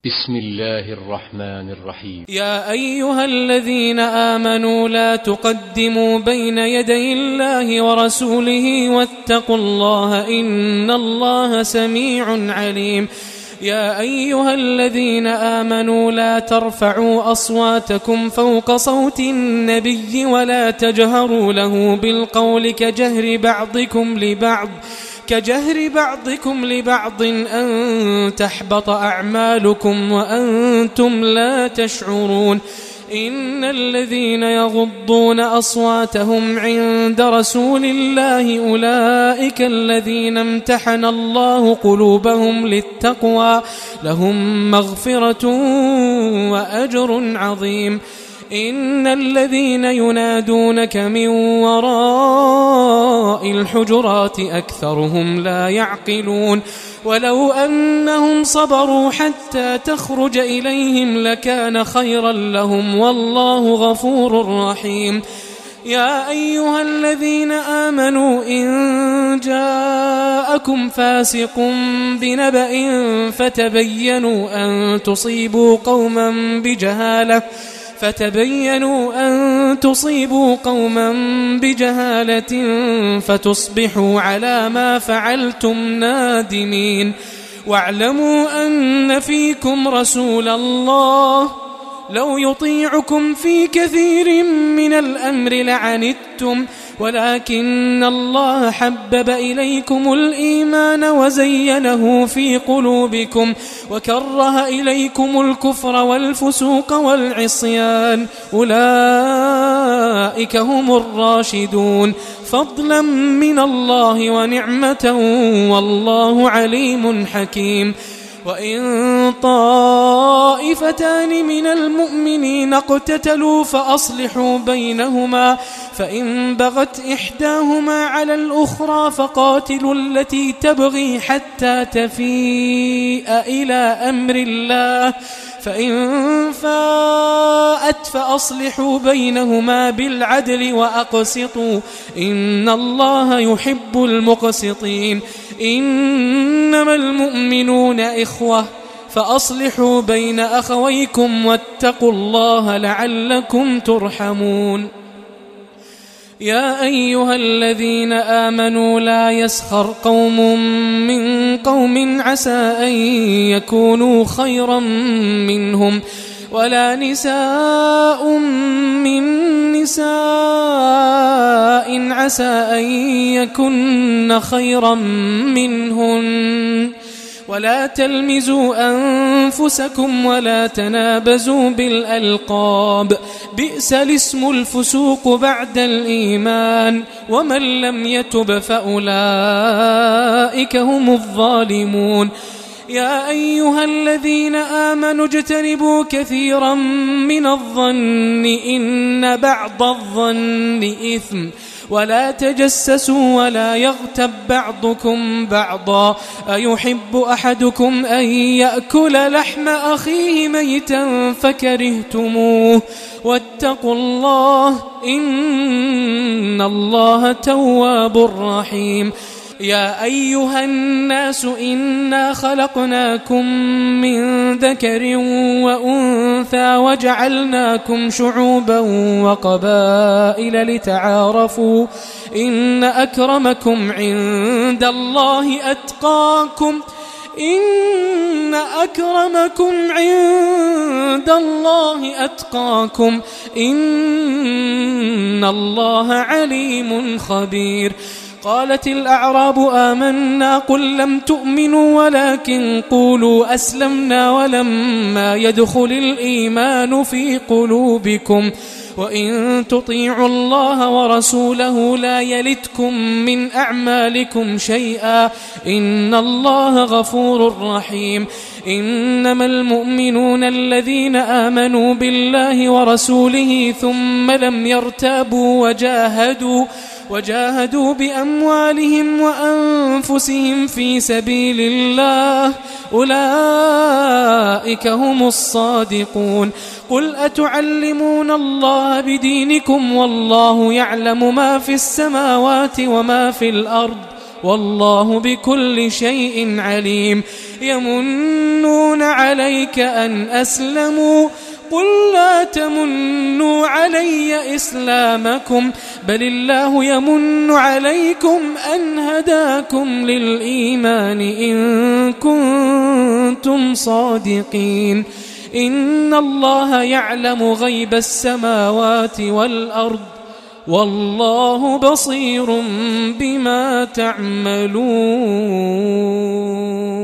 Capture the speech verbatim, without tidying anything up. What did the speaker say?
بسم الله الرحمن الرحيم. يا أيها الذين آمنوا لا تقدموا بين يدي الله ورسوله واتقوا الله إن الله سميع عليم. يا أيها الذين آمنوا لا ترفعوا أصواتكم فوق صوت النبي ولا تجهروا له بالقول كجهر بعضكم لبعض كجهر بعضكم لبعض أن تحبط أعمالكم وأنتم لا تشعرون. إن الذين يغضون أصواتهم عند رسول الله أولئك الذين امتحن الله قلوبهم للتقوى لهم مغفرة وأجر عظيم. إن الذين ينادونك من وراء الحجرات أكثرهم لا يعقلون. ولو أنهم صبروا حتى تخرج إليهم لكان خيرا لهم والله غفور رحيم. يا أيها الذين آمنوا إن جاءكم فاسق بنبأ فتبينوا أن تصيبوا قوما بجهالة فتبينوا أن تصيبوا قوما بجهالة فتصبحوا على ما فعلتم نادمين. واعلموا أن فيكم رسول الله لو يطيعكم في كثير من الأمر لعنتم ولكن الله حبب إليكم الإيمان وزينه في قلوبكم وكره إليكم الكفر والفسوق والعصيان أولئك هم الراشدون فضلا من الله ونعمة والله عليم حكيم. وإن طائفتان من المؤمنين اقتتلوا فأصلحوا بينهما فإن بغت إحداهما على الأخرى فقاتلوا التي تبغي حتى تفيء إلى أمر الله فإن فاءت فأصلحوا بينهما بالعدل وأقسطوا إن الله يحب المقسطين. إنما المؤمنون إخوة فأصلحوا بين أخويكم واتقوا الله لعلكم ترحمون. يا أيها الذين آمنوا لا يسخر قوم من قوم عسى أن يكونوا خيرا منهم ولا نساء من نساء عسى أن يكن خيرا منهن ولا تلمزوا أنفسكم ولا تنابزوا بالألقاب بئس الاسم الفسوق بعد الإيمان ومن لم يتب فأولئك هم الظالمون. يا أيها الذين آمنوا اجتنبوا كثيرا من الظن إن بعض الظن إثم ولا تجسسوا ولا يغتب بعضكم بعضا أيحب أحدكم أن يأكل لحم أخيه ميتا فكرهتموه واتقوا الله إن الله تواب رحيم. يا أيها الناس إنا خلقناكم من ذكر وأنثى وجعلناكم شعوبا وقبائل لتعارفوا إن أكرمكم عند الله أتقاكم إن أكرمكم عند الله أتقاكم إن الله عليم خبير. قالت الأعراب آمنا قل لم تؤمنوا ولكن قولوا أسلمنا ولما يدخل الإيمان في قلوبكم وإن تطيعوا الله ورسوله لا يلتكم من أعمالكم شيئا إن الله غفور رحيم. إنما المؤمنون الذين آمنوا بالله ورسوله ثم لم يرتابوا وجاهدوا وجاهدوا بأموالهم وأنفسهم في سبيل الله أولئك هم الصادقون. قل أتعلمون الله بدينكم والله يعلم ما في السماوات وما في الأرض والله بكل شيء عليم. يمنون عليك أن أسلموا قل لا تمنوا علي إسلامكم بل الله يمن عليكم أن هداكم للإيمان إن كنتم صادقين. إن الله يعلم غيب السماوات والأرض والله بصير بما تعملون.